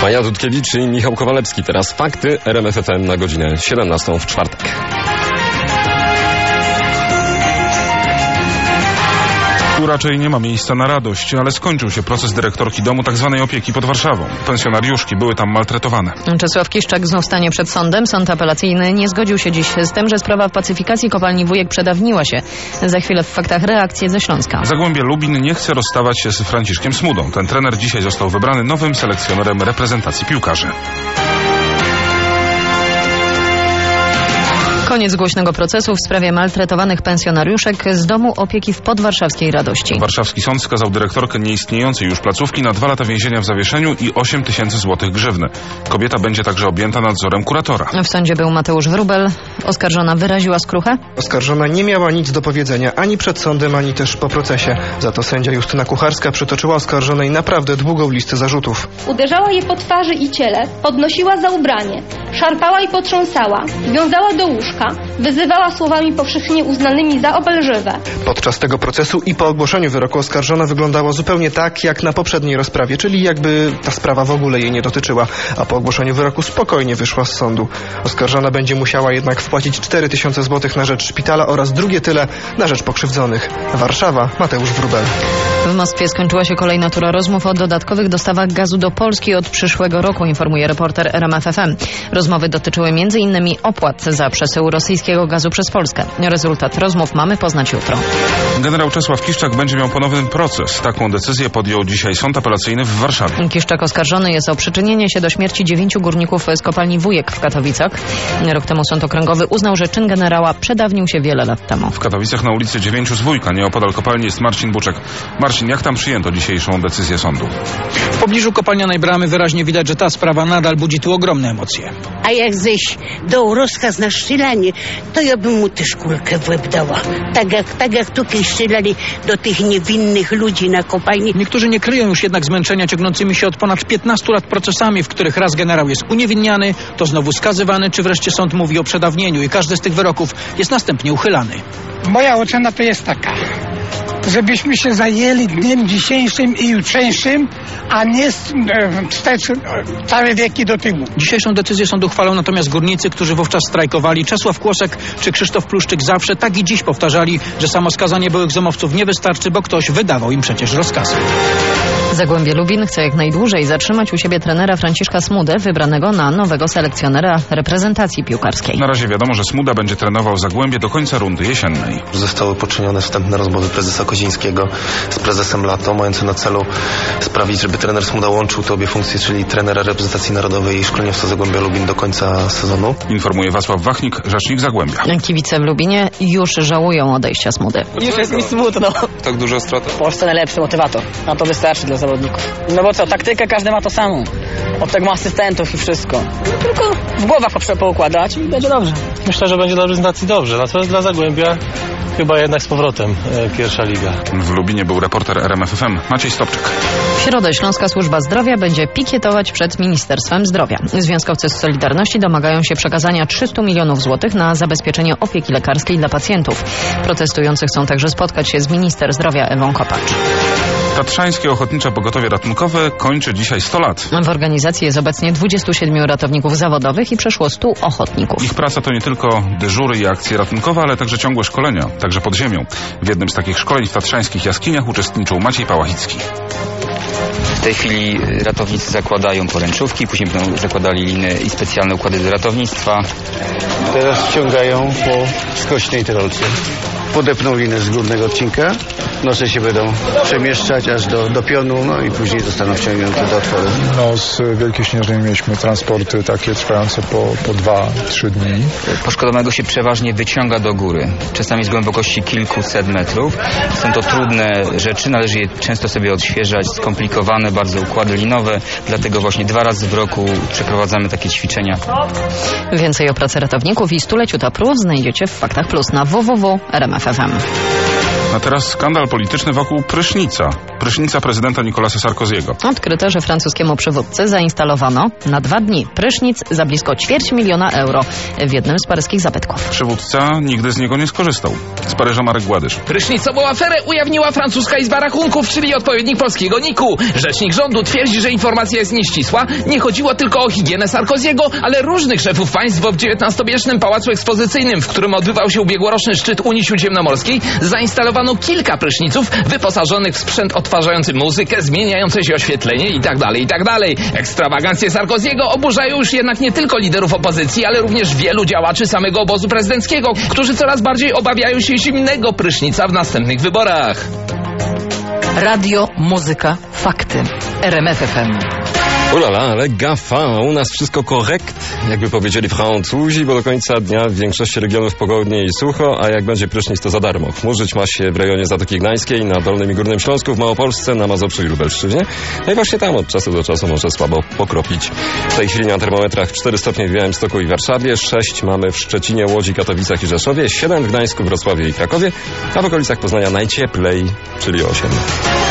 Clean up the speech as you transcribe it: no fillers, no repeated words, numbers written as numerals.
Maja Dudkiewicz i Michał Kowalewski. Teraz fakty RMF FM na godzinę 17 w czwartek. Tu raczej nie ma miejsca na radość, ale skończył się proces dyrektorki domu tzw. opieki pod Warszawą. Pensjonariuszki były tam maltretowane. Czesław Kiszczak znów stanie przed sądem. Sąd apelacyjny nie zgodził się dziś z tym, że sprawa pacyfikacji kopalni Wujek przedawniła się. Za chwilę w faktach reakcje ze Śląska. Zagłębie Lubin nie chce rozstawać się z Franciszkiem Smudą. Ten trener dzisiaj został wybrany nowym selekcjonerem reprezentacji piłkarzy. Koniec głośnego procesu w sprawie maltretowanych pensjonariuszek z domu opieki w podwarszawskiej Radości. Warszawski sąd skazał dyrektorkę nieistniejącej już placówki na 2 lata więzienia w zawieszeniu i 8 000 złotych grzywny. Kobieta będzie także objęta nadzorem kuratora. W sądzie był Mateusz Wróbel. Oskarżona wyraziła skruchę? Oskarżona nie miała nic do powiedzenia ani przed sądem, ani też po procesie. Za to sędzia Justyna Kucharska przytoczyła oskarżonej naprawdę długą listę zarzutów. Uderzała je po twarzy i ciele, podnosiła za ubranie, szarpała i potrząsała, wiązała do łóżka, wyzywała słowami powszechnie uznanymi za obelżywe. Podczas tego procesu i po ogłoszeniu wyroku oskarżona wyglądała zupełnie tak, jak na poprzedniej rozprawie, czyli jakby ta sprawa w ogóle jej nie dotyczyła, a po ogłoszeniu wyroku spokojnie wyszła z sądu. Oskarżona będzie musiała jednak wpłacić 4000 zł na rzecz szpitala oraz drugie tyle na rzecz pokrzywdzonych. Warszawa, Mateusz Wróbel. W Moskwie skończyła się kolejna tura rozmów o dodatkowych dostawach gazu do Polski od przyszłego roku, informuje reporter RMF FM. Rozmowy dotyczyły m.in. opłat za przesył rosyjskiego gazu przez Polskę. Rezultat rozmów mamy poznać jutro. Generał Czesław Kiszczak będzie miał ponowny proces. Taką decyzję podjął dzisiaj sąd apelacyjny w Warszawie. Kiszczak oskarżony jest o przyczynienie się do śmierci 9 górników z kopalni Wujek w Katowicach. Rok temu sąd okręgowy uznał, że czyn generała przedawnił się wiele lat temu. W Katowicach na ulicy 9 z Wujka, nieopodal kopalni, jest Marcin Buczek. Marcin, jak tam przyjęto dzisiejszą decyzję sądu? W pobliżu kopalnianej bramy wyraźnie widać, że ta sprawa nadal budzi tu ogromne emocje. A jak ześ dał rozkaz na strzelanie, to ja bym mu też kulkę w łeb dała. Tak jak tutaj strzelali do tych niewinnych ludzi na kopalni. Niektórzy nie kryją już jednak zmęczenia ciągnącymi się od ponad 15 lat procesami, w których raz generał jest uniewinniany, to znowu skazywany, czy wreszcie sąd mówi o przedawnieniu i każdy z tych wyroków jest następnie uchylany. Moja ocena to jest taka, żebyśmy się zajęli dniem dzisiejszym i jutrzejszym, a nie wstecz całe wieki do tyłu. Dzisiejszą decyzję sądu chwalą natomiast górnicy, którzy wówczas strajkowali. Czesław Kłosek czy Krzysztof Pluszczyk zawsze, tak i dziś powtarzali, że samo skazanie byłych zomowców nie wystarczy, bo ktoś wydawał im przecież rozkazy. Zagłębie Lubin chce jak najdłużej zatrzymać u siebie trenera Franciszka Smudę, wybranego na nowego selekcjonera reprezentacji piłkarskiej. Na razie wiadomo, że Smuda będzie trenował Zagłębie do końca rundy jesiennej. Zostały poczynione wstępne rozmowy prezesa Kozińskiego z prezesem Lato, mające na celu sprawić, żeby trener Smuda łączył te obie funkcje, czyli trenera reprezentacji narodowej i szkoleniowca Zagłębia Lubin do końca sezonu. Informuje Wacław Wachnik, rzecznik Zagłębia. Kibice w Lubinie już żałują odejścia Smudy. Już jest mi smutno. Tak duża strata? W Polsce najlepszy motywator. A to wystarczy dla zawodników. No bo co, taktykę każdy ma to samą. Od tego ma asystentów i wszystko. Tylko w głowach poukładać i będzie dobrze. Myślę, że będzie dla reprezentacji dobrze. Natomiast dla Zagłębia chyba jednak z powrotem pierwsza liga. W Lubinie był reporter RMF FM Maciej Stopczyk. W środę Śląska Służba Zdrowia będzie pikietować przed Ministerstwem Zdrowia. Związkowcy z Solidarności domagają się przekazania 300 milionów złotych na zabezpieczenie opieki lekarskiej dla pacjentów. Protestujący chcą także spotkać się z minister zdrowia Ewą Kopacz. Tatrzańskie Ochotnicze Pogotowie Ratunkowe kończy dzisiaj 100 lat. W organizacji jest obecnie 27 ratowników zawodowych i przeszło 100 ochotników. Ich praca to nie tylko dyżury i akcje ratunkowe, ale także ciągłe szkolenia, także pod ziemią. W jednym z takich szkoleń w tatrzańskich jaskiniach uczestniczył Maciej Pałachicki. W tej chwili ratownicy zakładają poręczówki, później będą zakładali liny i specjalne układy do ratownictwa. Teraz ściągają po skośnej tyrolce. Podepną linę z górnego odcinka, noce się będą przemieszczać aż do pionu, no i później zostaną wciągnięte do otworu. No, z Wielkiej Śnieżnej mieliśmy transporty takie trwające po 2-3 dni. Poszkodowanego się przeważnie wyciąga do góry, czasami z głębokości kilkuset metrów. Są to trudne rzeczy, należy je często sobie odświeżać, skomplikowane bardzo układy linowe, dlatego właśnie 2 razy w roku przeprowadzamy takie ćwiczenia. Więcej o pracy ratowników i stuleciu TAPR-u znajdziecie w Faktach Plus na www.rmf.fm. A teraz skandal polityczny wokół prysznica prezydenta Nicolasa Sarkozy'ego. Odkryto, że francuskiemu przywódcy zainstalowano na 2 dni prysznic za blisko 250 000 euro w jednym z paryskich zabytków. Przywódca nigdy z niego nie skorzystał. Z Paryża Marek Gładysz. Prysznicową aferę ujawniła francuska izba rachunków, czyli odpowiednik polskiego NIK-u. Rzecznik rządu twierdzi, że informacja jest nieścisła. Nie chodziło tylko o higienę Sarkozy'ego, ale różnych szefów państw w XIX-wiecznym pałacu ekspozycyjnym, w którym odbywał się ubiegłoroczny szczyt Unii Śródziemnomorskiej, zainstalowano kilka pryszniców wyposażonych w sprzęt odtwarzający muzykę, zmieniające się oświetlenie itd. Ekstrawagancje Sarkozy'ego oburzają już jednak nie tylko liderów opozycji, ale również wielu działaczy samego obozu prezydenckiego, którzy coraz bardziej obawiają się zimnego prysznica w następnych wyborach. Radio, muzyka, fakty. RMF FM. Ulala, ale gafa, u nas wszystko korekt, jakby powiedzieli Francuzi, bo do końca dnia w większości regionów pogodnie i sucho, a jak będzie prysznic, to za darmo. Chmurzyć ma się w rejonie Zatoki Gdańskiej, na Dolnym i Górnym Śląsku, w Małopolsce, na Mazowszu i Lubelszczyźnie. No i właśnie tam od czasu do czasu może słabo pokropić. W tej chwili na termometrach 4 stopnie w Białymstoku i Warszawie, 6 mamy w Szczecinie, Łodzi, Katowicach i Rzeszowie, 7 w Gdańsku, Wrocławiu i Krakowie, a w okolicach Poznania najcieplej, czyli 8.